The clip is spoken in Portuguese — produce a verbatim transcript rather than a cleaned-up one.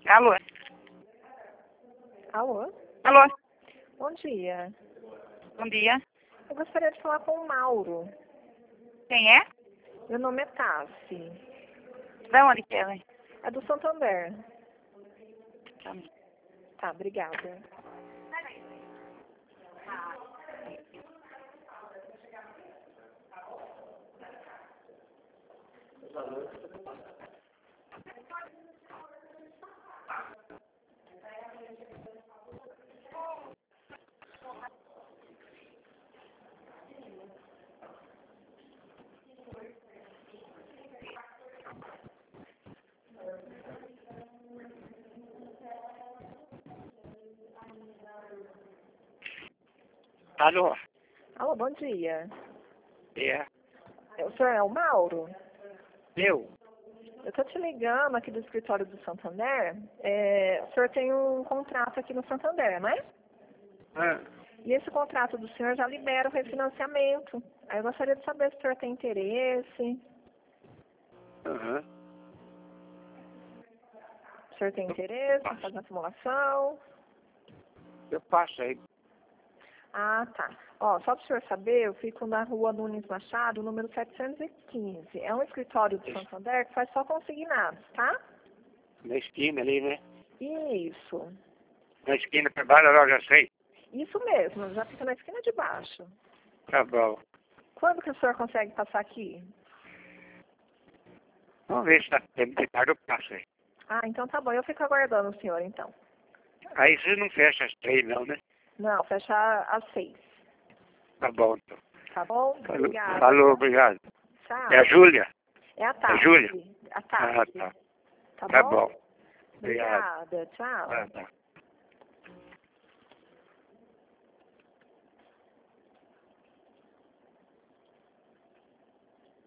Alô? Alô? Alô? Bom dia. Bom dia. Eu gostaria de falar com o Mauro. Quem é? Meu nome é Tassi. Da onde que é, hein? É do Santander. Tá. Tá, obrigada. Alô? Alô, bom dia. É. O senhor é o Mauro? Eu? Eu tô te ligando aqui do escritório do Santander. É, o senhor tem um contrato aqui no Santander, não é? Ah, E esse contrato do senhor já libera o refinanciamento. Aí eu gostaria de saber se o senhor tem interesse. aham. O senhor tem interesse em fazer a simulação? Eu passo aí. Ah, tá. Ó, só para o senhor saber, eu fico na rua Nunes Machado, número setecentos e quinze. É um escritório do Santander que faz só consignados, tá? Na esquina ali, né? Isso. Na esquina para baixo da loja seis. Isso mesmo, já fica na esquina de baixo. Tá bom. Quando que o senhor consegue passar aqui? Vamos ver se tá tempo de tarde eu passo aí. Ah, então tá bom. Eu fico aguardando o senhor, então. Aí você não fecha as três não, né? Não, fecha às seis. Tá bom, então. Tá bom? Falou, Obrigada. falou, obrigado. Tchau. É a Júlia? É a É a Tati. Júlia? A Ah, Tati. tá. Tá Tá bom? bom. Obrigado. Obrigada. Tchau. Ah, tá.